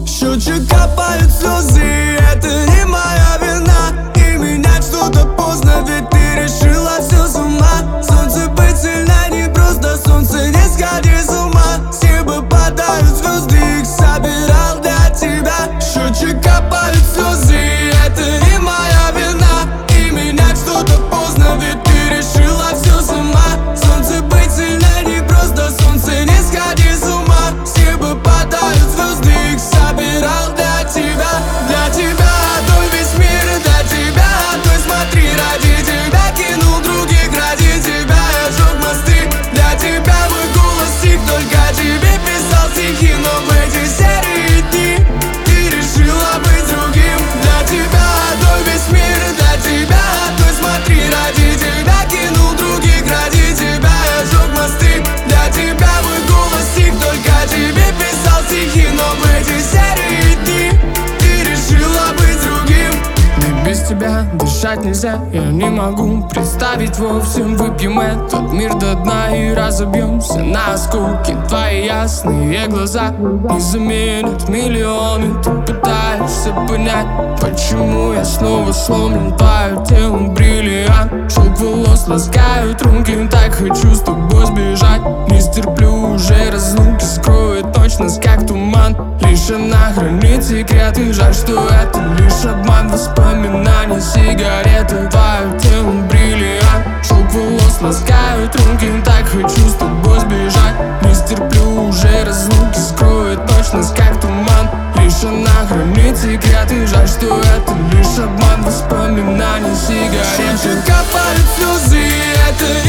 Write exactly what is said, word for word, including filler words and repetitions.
Счетчик капают слезы, это не моя вина. И менять что-то поздно, ведь ты решила все с ума. Солнце быть сильно не просто, солнце не сходи с ума. С неба падают звезды, их собирал для тебя. Счетчик капают слезы, это не моя вина. И менять что-то поздно, ведь ты решила все с ума. Солнце быть сильно не просто, солнце не сходи с ума. С неба падают звезды, их собирал для тебя. Для тебя той весь мир, для тебя той смотри. Ради тебя кинул других, ради тебя я жег мосты. Для тебя мой голос стих, только тебе писал стихи. Но в эти серые дни ты решила быть другим. Для тебя той весь мир, для тебя той смотри. Ради тебя кинул других, ради тебя я жег мосты. Для тебя мой голос стих, только тебе писал стихи. Но в эти серые дни ты решила быть другим. Мне без тебя дышать нельзя, я не могу представить вовсе. Выпьем этот мир до дна и разобьемся на осколки. Твои ясные глаза не заменят миллионы. Ты пытаешься понять, почему я снова сломлен. Твое тело бриллиант, шелк волос ласкают руки. Так хочу с тобой сбежать, не стерплю уже разлуки. Скроет ночь нас как туман, лишь она хранит секреты. Жаль, что это лишь обман воспоминаний. Сигареты, твое тело бриллиант, шелк волос ласкают руки. Так хочу с тобой сбежать, не стерплю уже разлуки. Скроет ночь нас как туман, лишь она хранит секреты. Жаль, что это лишь обман воспоминаний. Сигареты капают слезы, это